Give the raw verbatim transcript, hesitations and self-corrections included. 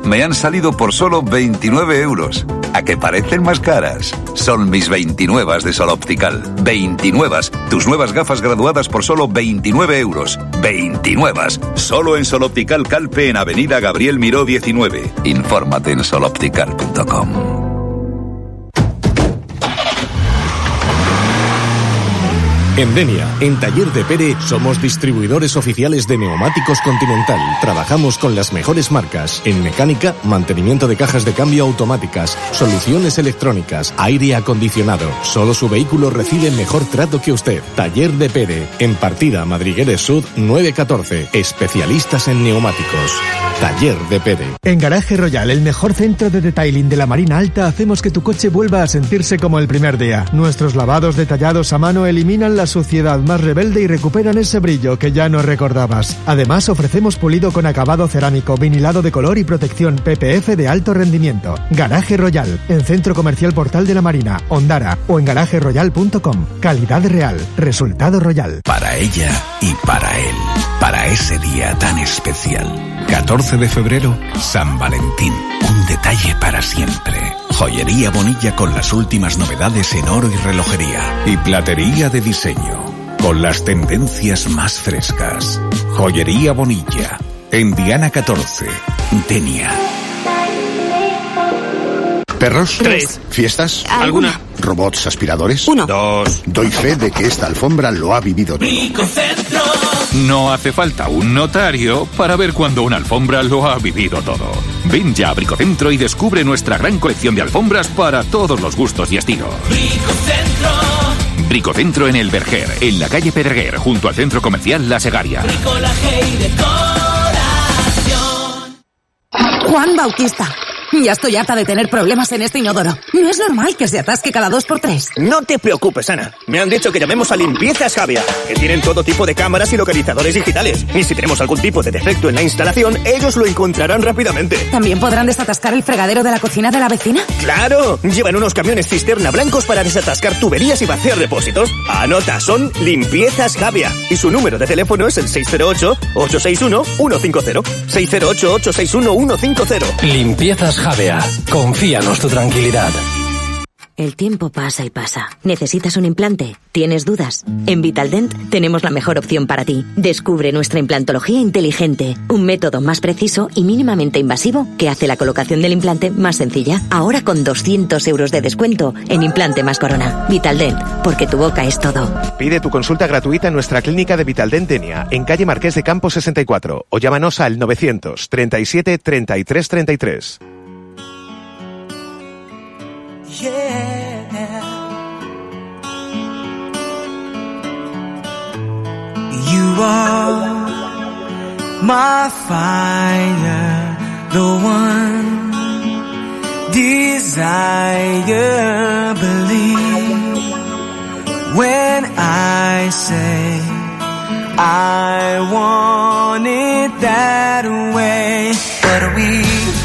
me han salido por solo veintinueve euros. ¿A que parecen más caras? Son mis veintinuevas de Sol Optical. veintinuevas, tus nuevas gafas graduadas por solo veintinueve euros. veintinuevas, solo en Sol Optical Calpe en Avenida Gabriel Miró diecinueve. Infórmate en sol optical punto com. En Denia, en Taller de Pere, somos distribuidores oficiales de neumáticos Continental. Trabajamos con las mejores marcas en mecánica, mantenimiento de cajas de cambio automáticas, soluciones electrónicas, aire acondicionado. Solo su vehículo recibe mejor trato que usted. Taller de Pere, en Partida Madrigueres Sud nueve catorce. Especialistas en neumáticos. Taller de Pere. En Garaje Royal, el mejor centro de detailing de la Marina Alta, hacemos que tu coche vuelva a sentirse como el primer día. Nuestros lavados detallados a mano eliminan la suciedad más rebelde y recuperan ese brillo que ya no recordabas. Además, ofrecemos pulido con acabado cerámico, vinilado de color y protección P P F de alto rendimiento. Garaje Royal, en Centro Comercial Portal de la Marina, Ondara o en garaje royal punto com. Calidad real, resultado royal. Para ella y para él, para ese día tan especial. catorce de febrero, San Valentín. Un detalle para siempre. Joyería Bonilla con las últimas novedades en oro y relojería. Y platería de diseño, con las tendencias más frescas. Joyería Bonilla, en Diana catorce, Denia. ¿Perros? Tres. ¿Fiestas? ¿Alguna? ¿Robots aspiradores? Uno. Dos. Doy fe de que esta alfombra lo ha vivido todo. Bricocentro. No hace falta un notario para ver cuando una alfombra lo ha vivido todo. Ven ya a Bricocentro y descubre nuestra gran colección de alfombras para todos los gustos y estilos. Bricocentro. Bricocentro en El Verger, en la calle Pedreguer, junto al centro comercial La Segaria. Bricolaje y decoración. Juan Bautista. Ya estoy harta de tener problemas en este inodoro. No es normal que se atasque cada dos por tres. No te preocupes, Ana. Me han dicho que llamemos a Limpiezas Javia, que tienen todo tipo de cámaras y localizadores digitales. Y si tenemos algún tipo de defecto en la instalación, ellos lo encontrarán rápidamente. ¿También podrán desatascar el fregadero de la cocina de la vecina? ¡Claro! Llevan unos camiones cisterna blancos para desatascar tuberías y vaciar depósitos. Anota, son Limpiezas Javia. Y su número de teléfono es el seis cero ocho, ocho seis uno, uno cinco cero. seis cero ocho, ocho seis uno, uno cinco cero. Limpiezas Javea. Confíanos tu tranquilidad. El tiempo pasa y pasa. ¿Necesitas un implante? ¿Tienes dudas? En Vitaldent tenemos la mejor opción para ti. Descubre nuestra implantología inteligente, un método más preciso y mínimamente invasivo que hace la colocación del implante más sencilla. Ahora con doscientos euros de descuento en implante más corona. Vitaldent, porque tu boca es todo. Pide tu consulta gratuita en nuestra clínica de Vitaldent Denia, en calle Marqués de Campos sesenta y cuatro, o llámanos al novecientos treinta y siete, treinta y tres, treinta y tres. Yeah, you are my fire, the one desire. Believe when I say I want it that way, but we